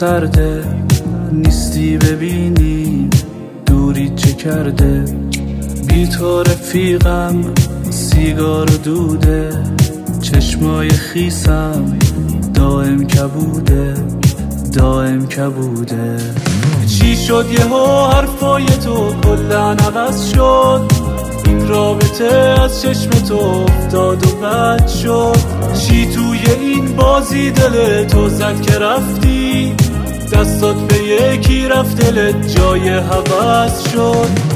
سرده، نیستی ببینی دوری چه کرده. بی تو رفیقم سیگار و دوده، چشمای خیسم دائم کبوده، دائم کبوده. چی شد یهو حرفای تو کلن عوض شد، این رابطه از چشم تو افتاد و بد شد. چی توی این بازی دل تو زد که رفتی، دستات به یکی رفت دلت جای هوس شد.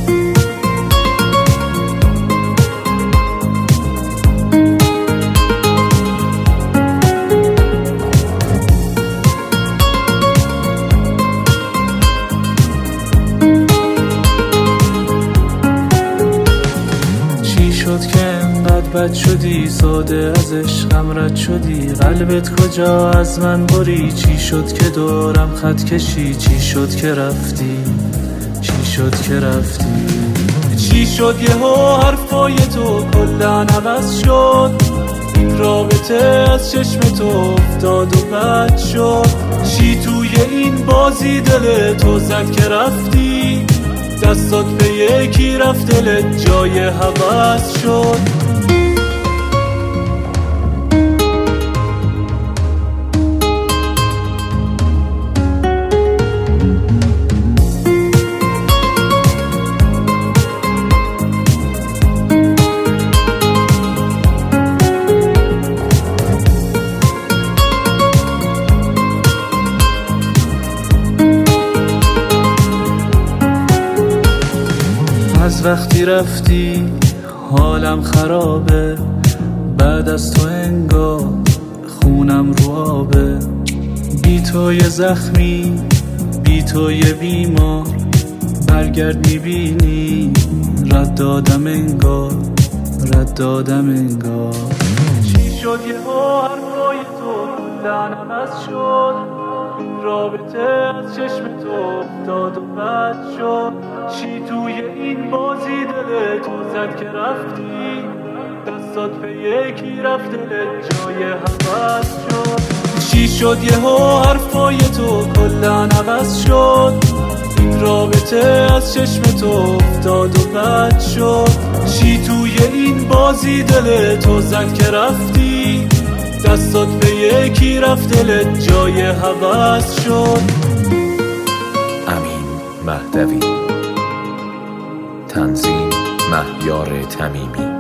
شد که انقدر بد شدی، ساده از عشقم رد شدی. قلبت کجا از من بری، چی شد که دورم خط کشی. چی شد که رفتی، چی شد که رفتی. چی شد یهو حرفای تو کلن عوض شد، این رابطه از چشم تو افتاد و بد شد. چی توی این بازی دل تو زد که رفتی، دستات به یکی رفت دلت جای هوس شد. از وقتی رفتی حالم خرابه، بعد از تو انگار خونم رو آبه. بی تو یه زخمی، بی تو یه بیمار، برگرد میبینی رد دادم انگار، رد دادم انگار. چی شد یهو حرفای تو کلن عوض شد، این رابطه از چشم تو افتاد و بد شد. چی توی این بازی دل تو زد که رفتی، دستات به یکی رفت دلت جای هوس شد. چی شد یهو حرفای تو کلن عوض شد، این رابطه از چشم تو افتاد و بد شد. چی توی این بازی دل تو زد که رفتی، دستات به یکی رفت دلت جای هوس شد. امین مهدوی، تنظیم مهیار تمیمی.